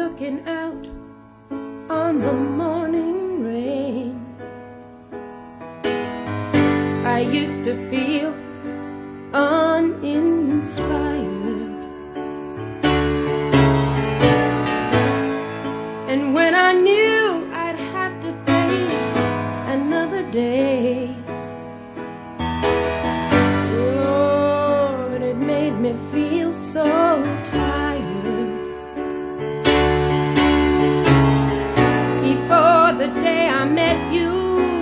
looking out on the morning rain. I used to feel uninspired, and when I knew I'd have to face another day, Lord, it made me feel so tired. Before the day I met you,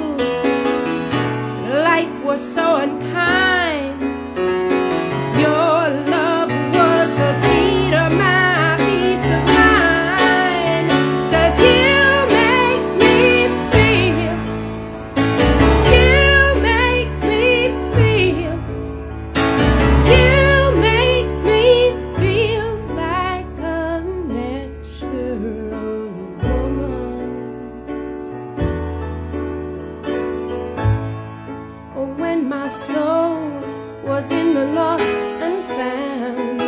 life was so unkind. Your love was the key to my peace of mind. 'Cause you make me feel, you make me feel, you make me feel like a natural woman. When my soul was in the lost and found,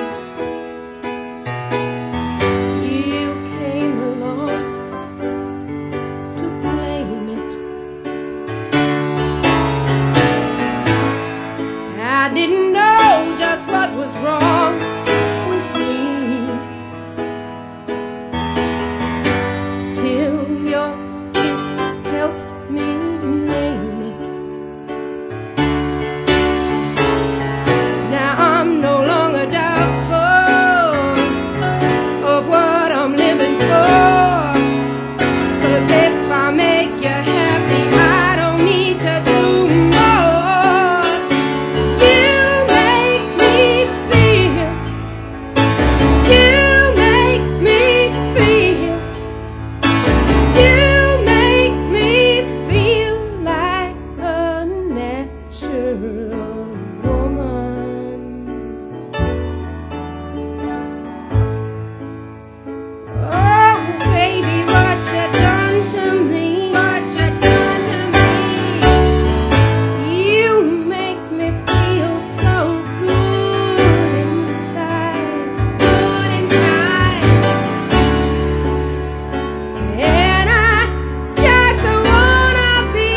you came along to claim it. I didn't know just what was wrong with me till your kiss helped me name it. No longer doubtful of what I'm living for. 'Cause if I make you happy, I don't need to do more. You make me feel, you make me feel, you make me feel like a natural woman. Oh, baby, what you done to me, what you done to me. You make me feel so good inside, good inside. And I just wanna be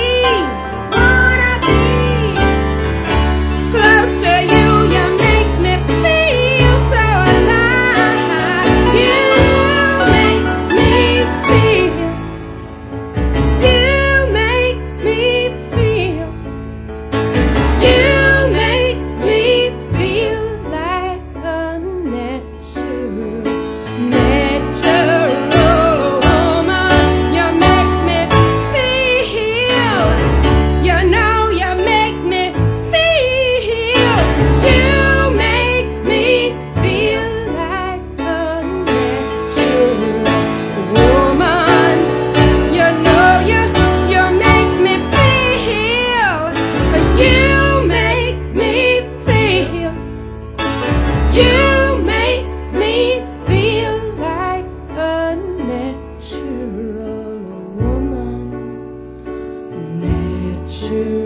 close to you. You make me feel so alive. You make me feel, you make me feel, you make me feel like a natural woman. You make me feel, you know you make me feel, you make me feel like a natural woman. You know you make me feel, you make me feel, you make me feel like a natural woman. Natural